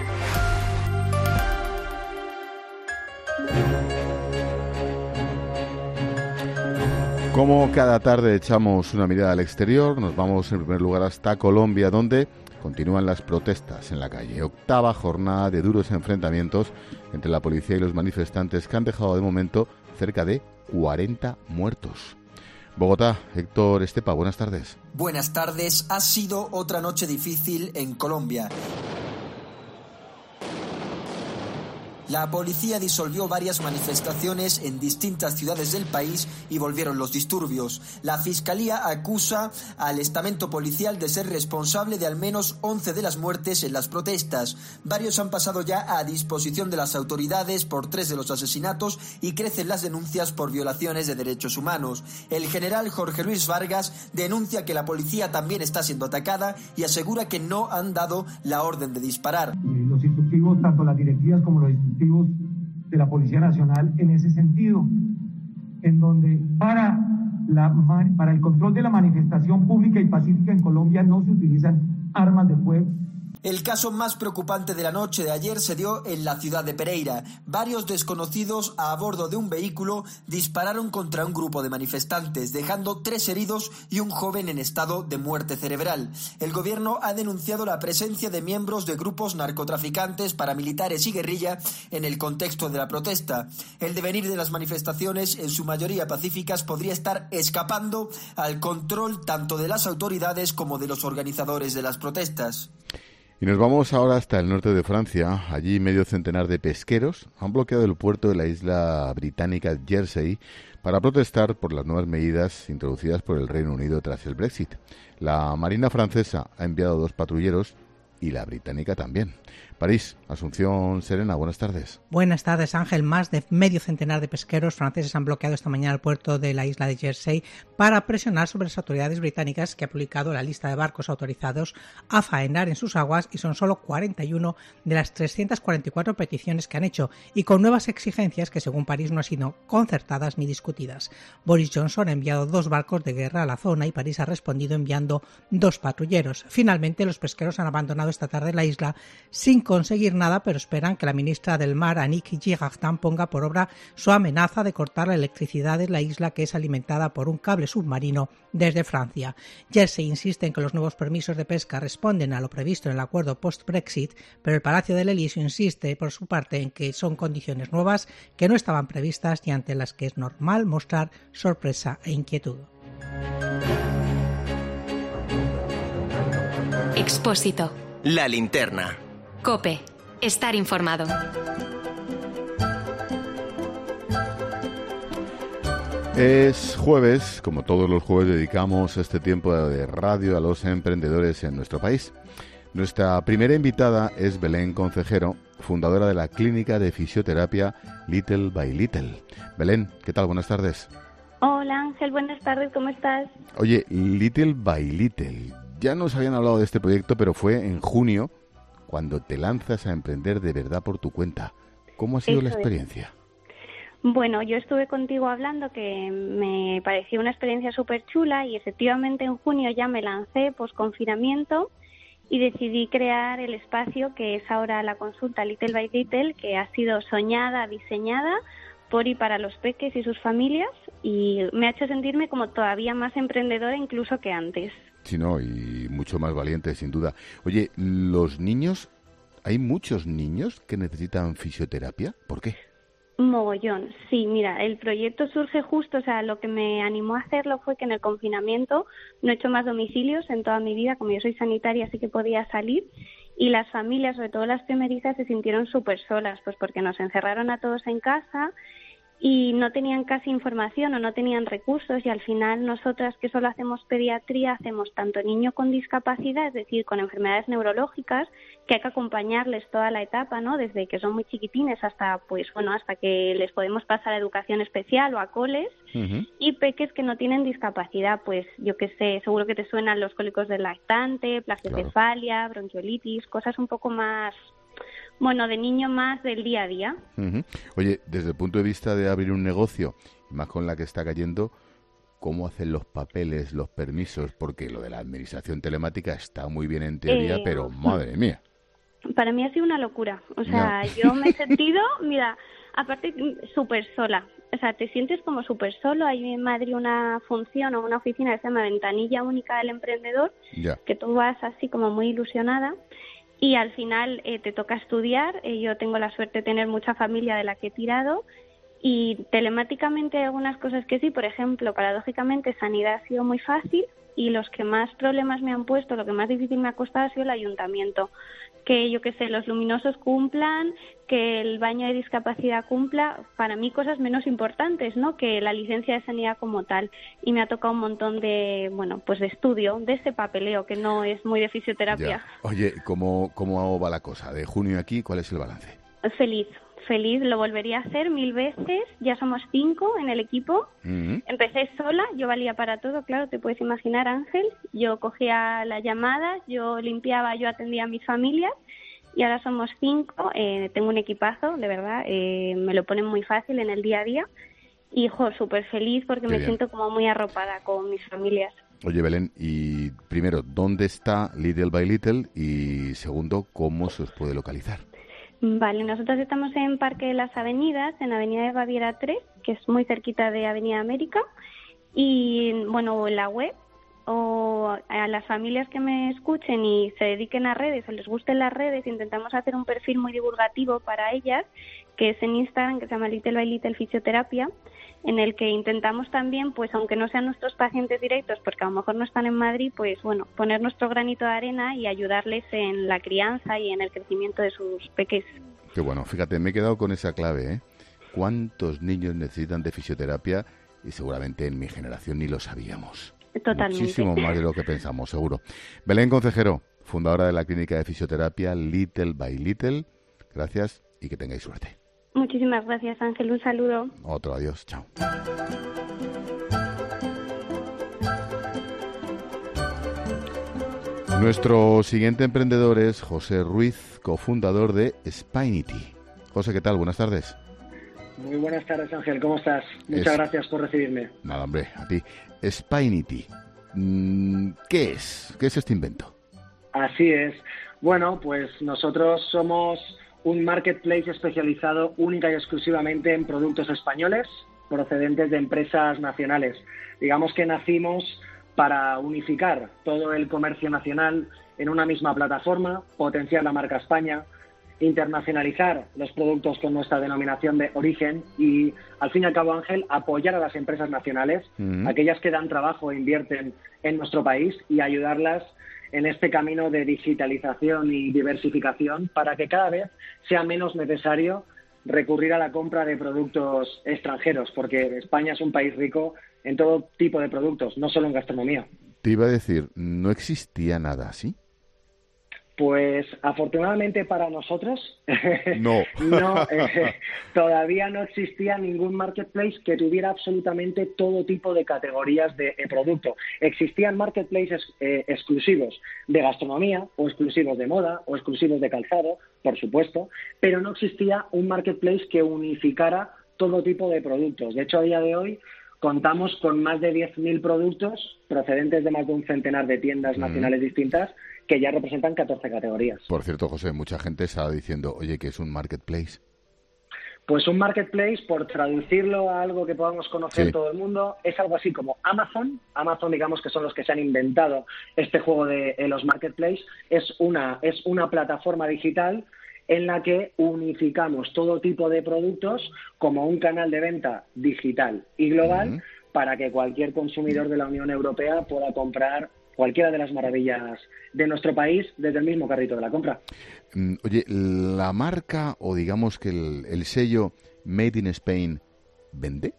Como cada tarde echamos una mirada al exterior, nos vamos en primer lugar hasta Colombia, donde continúan las protestas en la calle. Octava jornada de duros enfrentamientos entre la policía y los manifestantes que han dejado de momento cerca de cuarenta muertos. Bogotá, Héctor Estepa, buenas tardes. Buenas tardes. Ha sido otra noche difícil en Colombia. La policía disolvió varias manifestaciones en distintas ciudades del país y volvieron los disturbios. La Fiscalía acusa al estamento policial de ser responsable de al menos once de las muertes en las protestas. Varios han pasado ya a disposición de las autoridades por tres de los asesinatos y crecen las denuncias por violaciones de derechos humanos. El general Jorge Luis Vargas denuncia que la policía también está siendo atacada y asegura que no han dado la orden de disparar. Los instructivos, tanto las directivas como los instructivos de la Policía Nacional en ese sentido, en donde para, la, para el control de la manifestación pública y pacífica en Colombia no se utilizan armas de fuego. El caso más preocupante de la noche de ayer se dio en la ciudad de Pereira. Varios desconocidos a bordo de un vehículo dispararon contra un grupo de manifestantes, dejando tres heridos y un joven en estado de muerte cerebral. El gobierno ha denunciado la presencia de miembros de grupos narcotraficantes, paramilitares y guerrilla en el contexto de la protesta. El devenir de las manifestaciones, en su mayoría pacíficas, podría estar escapando al control tanto de las autoridades como de los organizadores de las protestas. Y nos vamos ahora hasta el norte de Francia. Allí medio centenar de pesqueros han bloqueado el puerto de la isla británica Jersey para protestar por las nuevas medidas introducidas por el Reino Unido tras el Brexit. La Marina francesa ha enviado dos patrulleros y la británica también. París, Asunción Serena, buenas tardes. Buenas tardes, Ángel. Más de medio centenar de pesqueros franceses han bloqueado esta mañana el puerto de la isla de Jersey para presionar sobre las autoridades británicas, que ha publicado la lista de barcos autorizados a faenar en sus aguas, y son solo cuarenta y uno de las trescientas cuarenta y cuatro peticiones que han hecho, y con nuevas exigencias que, según París, no han sido concertadas ni discutidas. Boris Johnson ha enviado dos barcos de guerra a la zona y París ha respondido enviando dos patrulleros. Finalmente, los pesqueros han abandonado esta tarde la isla sin conseguir nada, pero esperan que la ministra del Mar, Annick Girardin, ponga por obra su amenaza de cortar la electricidad en la isla, que es alimentada por un cable submarino desde Francia. Jersey insiste en que los nuevos permisos de pesca responden a lo previsto en el acuerdo post-Brexit, pero el Palacio del Elíseo insiste por su parte en que son condiciones nuevas que no estaban previstas y ante las que es normal mostrar sorpresa e inquietud. Expósito. La linterna. COPE. Estar informado. Es jueves, como todos los jueves dedicamos este tiempo de radio a los emprendedores en nuestro país. Nuestra primera invitada es Belén Concejero, fundadora de la clínica de fisioterapia Little by Little. Belén, ¿qué tal? Buenas tardes. Hola Ángel, buenas tardes, ¿cómo estás? Oye, Little by Little, ya nos habían hablado de este proyecto, pero fue en junio cuando te lanzas a emprender de verdad por tu cuenta. ¿Cómo ha sido Eso la experiencia? Es. Bueno, yo estuve contigo hablando que me pareció una experiencia súper chula y efectivamente en junio ya me lancé post-confinamiento y decidí crear el espacio que es ahora la consulta Little by Little, que ha sido soñada, diseñada por y para los peques y sus familias, y me ha hecho sentirme como todavía más emprendedora incluso que antes. Sí, no, y mucho más valiente, sin duda. Oye, ¿los niños, hay muchos niños que necesitan fisioterapia? ¿Por qué? Mogollón, sí, mira, el proyecto surge justo, o sea, lo que me animó a hacerlo fue que en el confinamiento no he hecho más domicilios en toda mi vida, como yo soy sanitaria, así que podía salir, y las familias, sobre todo las primerizas, se sintieron súper solas, pues porque nos encerraron a todos en casa y no tenían casi información o no tenían recursos, y al final nosotras que solo hacemos pediatría hacemos tanto niño con discapacidad, es decir, con enfermedades neurológicas, que hay que acompañarles toda la etapa, ¿no? Desde que son muy chiquitines hasta, pues bueno, hasta que les podemos pasar a educación especial o a coles, uh-huh. y peques que no tienen discapacidad, pues yo qué sé, seguro que te suenan los cólicos del lactante, plagiocefalea, claro. bronquiolitis, cosas un poco más... bueno, de niño más del día a día. Uh-huh. Oye, desde el punto de vista de abrir un negocio, más con la que está cayendo, ¿cómo hacen los papeles, los permisos? Porque lo de la administración telemática está muy bien en teoría, eh... pero madre mía. Para mí ha sido una locura. O sea, no. yo me he sentido, mira, aparte súper sola. O sea, te sientes como súper solo. Hay en Madrid una función o una oficina que se llama Ventanilla Única del Emprendedor, ya. que tú vas así como muy ilusionada. Y al final eh, te toca estudiar. Eh, yo tengo la suerte de tener mucha familia de la que he tirado. Y telemáticamente hay algunas cosas que sí. Por ejemplo, paradójicamente, sanidad ha sido muy fácil. Y los que más problemas me han puesto, lo que más difícil me ha costado ha sido el ayuntamiento. Que yo qué sé, los luminosos cumplan, que el baño de discapacidad cumpla. Para mí cosas menos importantes, ¿no? Que la licencia de sanidad como tal. Y me ha tocado un montón de, bueno, pues de estudio, de ese papeleo que no es muy de fisioterapia. Ya. Oye, ¿cómo, ¿cómo va la cosa? De junio aquí, ¿cuál es el balance? Feliz. Feliz, lo volvería a hacer mil veces. Ya somos cinco en el equipo. Uh-huh. Empecé sola, yo valía para todo, claro, te puedes imaginar, Ángel. Yo cogía las llamadas, yo limpiaba, yo atendía a mis familias. Y ahora somos cinco. Eh, tengo un equipazo, de verdad. Eh, me lo ponen muy fácil en el día a día. Y, jo, súper feliz porque Qué me bien. siento como muy arropada con mis familias. Oye, Belén, y primero, ¿dónde está Little by Little? Y segundo, ¿cómo se os puede localizar? Vale, nosotros estamos en Parque de las Avenidas, en Avenida de Baviera tres, que es muy cerquita de Avenida América, y bueno, en la web, o a las familias que me escuchen y se dediquen a redes o les gusten las redes, intentamos hacer un perfil muy divulgativo para ellas, que es en Instagram, que se llama Little by Little Fisioterapia, en el que intentamos también, pues aunque no sean nuestros pacientes directos, porque a lo mejor no están en Madrid, pues bueno, poner nuestro granito de arena y ayudarles en la crianza y en el crecimiento de sus peques. Qué bueno, fíjate, me he quedado con esa clave, ¿eh? ¿Cuántos niños necesitan de fisioterapia? Y seguramente en mi generación ni lo sabíamos. Totalmente. Muchísimo más de lo que pensamos, seguro. Belén Concejero, fundadora de la clínica de fisioterapia Little by Little, gracias y que tengáis suerte. Muchísimas gracias, Ángel. Un saludo. Otro adiós. Chao. Nuestro siguiente emprendedor es José Ruiz, cofundador de Spinity. José, ¿qué tal? Buenas tardes. Muy buenas tardes, Ángel. ¿Cómo estás? Muchas es... gracias por recibirme. Nada, hombre, a ti. Spinity. ¿Qué es? ¿Qué es este invento? Así es. Bueno, pues nosotros somos un marketplace especializado única y exclusivamente en productos españoles procedentes de empresas nacionales. Digamos que nacimos para unificar todo el comercio nacional en una misma plataforma, potenciar la marca España, internacionalizar los productos con nuestra denominación de origen y, al fin y al cabo, Ángel, apoyar a las empresas nacionales, uh-huh. aquellas que dan trabajo e invierten en nuestro país, y ayudarlas en este camino de digitalización y diversificación para que cada vez sea menos necesario recurrir a la compra de productos extranjeros, porque España es un país rico en todo tipo de productos, no solo en gastronomía. Te iba a decir, ¿no existía nada así? Pues afortunadamente para nosotros no, no eh, todavía no existía ningún marketplace que tuviera absolutamente todo tipo de categorías de eh, producto. Existían marketplaces eh, exclusivos de gastronomía o exclusivos de moda o exclusivos de calzado, por supuesto, pero no existía un marketplace que unificara todo tipo de productos. De hecho, a día de hoy contamos con más de diez mil productos procedentes de más de un centenar de tiendas mm. nacionales distintas que ya representan catorce categorías. Por cierto, José, mucha gente está diciendo, oye, ¿qué es un marketplace? Pues un marketplace, por traducirlo a algo que podamos conocer sí. todo el mundo, es algo así como Amazon. Amazon, digamos que son los que se han inventado este juego de eh, los marketplaces. Es una, es una plataforma digital en la que unificamos todo tipo de productos como un canal de venta digital y global uh-huh. para que cualquier consumidor de la Unión Europea pueda comprar cualquiera de las maravillas de nuestro país desde el mismo carrito de la compra. Oye, la marca o digamos que el, el sello Made in Spain vende?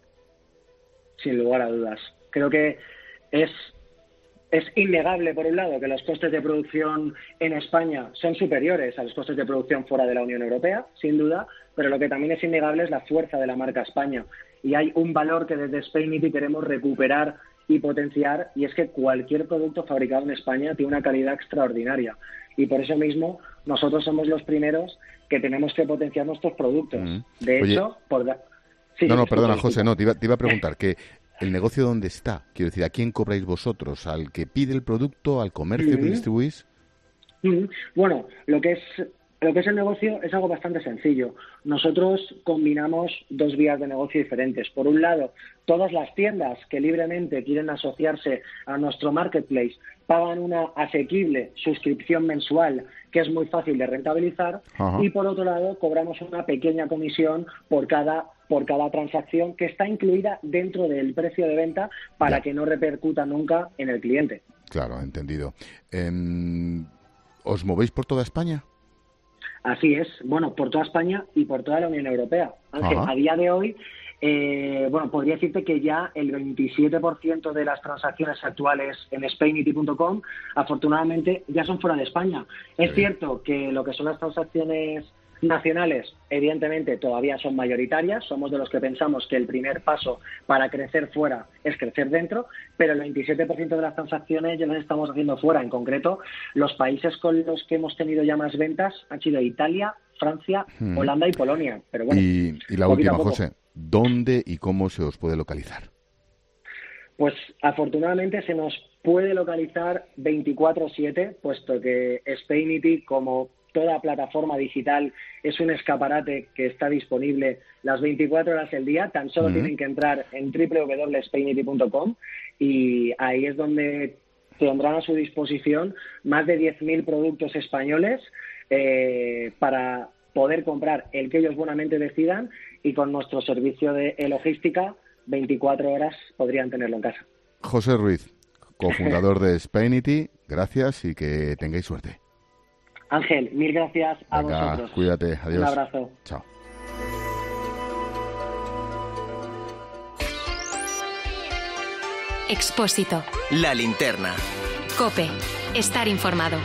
Sin lugar a dudas. Creo que es, es innegable, por un lado, que los costes de producción en España son superiores a los costes de producción fuera de la Unión Europea, sin duda, pero lo que también es innegable es la fuerza de la marca España. Y hay un valor que desde Spainity queremos recuperar y potenciar, y es que cualquier producto fabricado en España tiene una calidad extraordinaria. Y por eso mismo nosotros somos los primeros que tenemos que potenciar nuestros productos. Mm. De Oye, hecho, por... Da... Sí, no, no, sí, perdona, sí, José, sí. no, te iba, te iba a preguntar que ¿el negocio dónde está? Quiero decir, ¿a quién cobráis vosotros? ¿Al que pide el producto? ¿Al comercio Mm-hmm. que distribuís? Mm-hmm. Bueno, lo que es lo que es el negocio es algo bastante sencillo. Nosotros combinamos dos vías de negocio diferentes. Por un lado, todas las tiendas que libremente quieren asociarse a nuestro marketplace pagan una asequible suscripción mensual que es muy fácil de rentabilizar. Ajá. Y por otro lado, cobramos una pequeña comisión por cada por cada transacción que está incluida dentro del precio de venta para ya. que no repercuta nunca en el cliente. Claro, entendido. Eh, ¿Os movéis por toda España? Así es, bueno, por toda España y por toda la Unión Europea. Ángel, Ajá. a día de hoy, eh, bueno, podría decirte que ya el veintisiete por ciento de las transacciones actuales en Spainity punto com, afortunadamente, ya son fuera de España. Es sí. cierto que lo que son las transacciones nacionales, evidentemente, todavía son mayoritarias. Somos de los que pensamos que el primer paso para crecer fuera es crecer dentro, pero el veintisiete por ciento de las transacciones ya las estamos haciendo fuera. En concreto, los países con los que hemos tenido ya más ventas han sido Italia, Francia, hmm. Holanda y Polonia. Pero bueno, y, y la última, José, ¿dónde y cómo se os puede localizar? Pues afortunadamente se nos puede localizar veinticuatro siete, puesto que Spainity, como toda plataforma digital, es un escaparate que está disponible las veinticuatro horas del día. Tan solo uh-huh. tienen que entrar en doble u doble u doble u punto spainity punto com y ahí es donde tendrán a su disposición más de diez mil productos españoles eh, para poder comprar el que ellos buenamente decidan, y con nuestro servicio de logística, veinticuatro horas podrían tenerlo en casa. José Ruiz, cofundador de Spainity, gracias y que tengáis suerte. Ángel, mil gracias a Venga, vosotros. Cuídate, adiós. Un abrazo. Chao. Expósito. La linterna. COPE. Estar informado.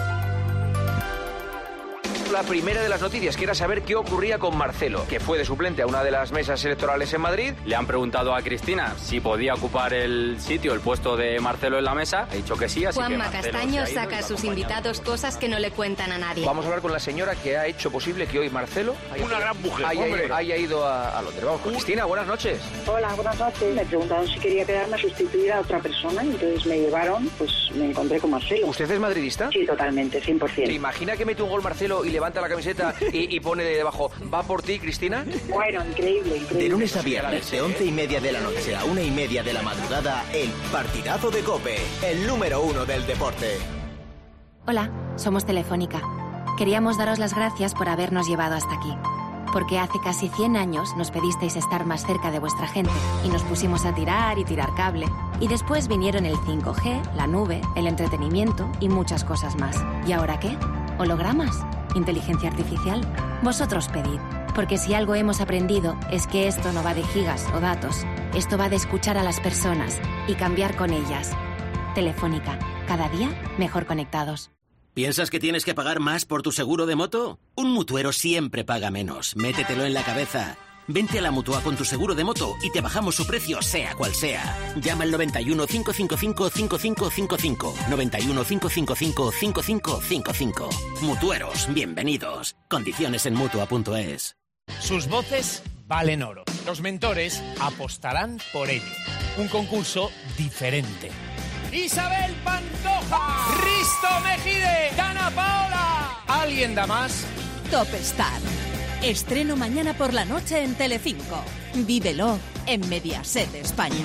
La primera de las noticias, que era saber qué ocurría con Marcelo, que fue de suplente a una de las mesas electorales en Madrid. Le han preguntado a Cristina si podía ocupar el sitio, el puesto de Marcelo en la mesa. Ha dicho que sí, así Juanma que Castaño saca a sus invitados cosas que no le cuentan a nadie. Vamos a hablar con la señora que ha hecho posible que hoy Marcelo haya, una gran mujer, haya, haya, haya ido a, a Londres. Vamos con Cristina, buenas noches. Hola, buenas noches. Me preguntaron si quería quedarme a sustituir a otra persona, entonces me llevaron, pues me encontré con Marcelo. ¿Usted es madridista? Sí, totalmente, cien por ciento. ¿Se imagina que mete un gol Marcelo y levanta la camiseta Y, y pone de debajo, ¿va por ti, Cristina? Bueno, increíble, increíble. De lunes a viernes, de once y media de la noche a una y media de la madrugada, el partidazo de COPE, el número uno del deporte. Hola, somos Telefónica. Queríamos daros las gracias por habernos llevado hasta aquí. Porque hace casi cien años nos pedisteis estar más cerca de vuestra gente y nos pusimos a tirar y tirar cable. Y después vinieron el cinco G, la nube, el entretenimiento y muchas cosas más. ¿Y ahora qué? ¿Hologramas? ¿Inteligencia artificial? Vosotros pedid, porque si algo hemos aprendido es que esto no va de gigas o datos, esto va de escuchar a las personas y cambiar con ellas. Telefónica, cada día mejor conectados. ¿Piensas que tienes que pagar más por tu seguro de moto? Un mutuero siempre paga menos, métetelo en la cabeza. Vente a la Mutua con tu seguro de moto y te bajamos su precio sea cual sea. Llama al noventa y uno, cinco cinco cinco, cinco cinco cinco cinco. noventa y uno, cinco cinco cinco, cinco cinco cinco cinco. Mutueros, bienvenidos. Condiciones en Mutua punto es. Sus voces valen oro. Los mentores apostarán por ello. Un concurso diferente. Isabel Pantoja, Risto Mejide, Dana Paola. ¿Alguien da más? Top Star. Estreno mañana por la noche en Telecinco. Vívelo en Mediaset España.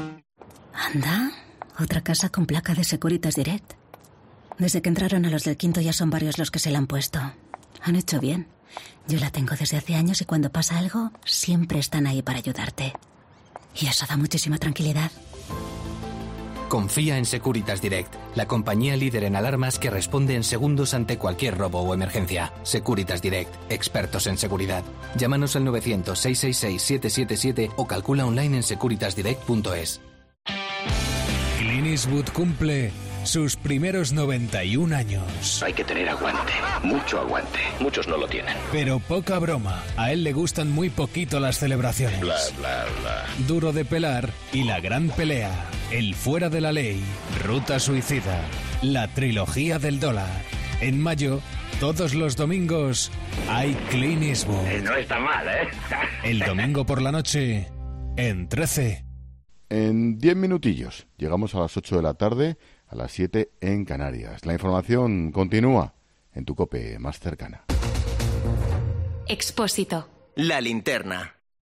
Anda, otra casa con placa de Securitas Direct. Desde que entraron a los del quinto ya son varios los que se la han puesto. Han hecho bien. Yo la tengo desde hace años y cuando pasa algo, siempre están ahí para ayudarte. Y eso da muchísima tranquilidad. Confía en Securitas Direct, la compañía líder en alarmas que responde en segundos ante cualquier robo o emergencia. Securitas Direct, expertos en seguridad. Llámanos al novecientos, seiscientos sesenta y seis, setecientos setenta y siete o calcula online en securitas direct punto es. Clint Eastwood cumple sus primeros noventa y un años. Hay que tener aguante, mucho aguante. Muchos no lo tienen. Pero poca broma, a él le gustan muy poquito las celebraciones. Bla, bla, bla. Duro de pelar y la gran pelea. El fuera de la ley, Ruta Suicida, la trilogía del dólar. En mayo, todos los domingos, hay Clint Eastwood. No está mal, ¿eh? El domingo por la noche, en trece. En diez minutillos llegamos a las ocho de la tarde, a las siete en Canarias. La información continúa en tu COPE más cercana. Expósito. La linterna.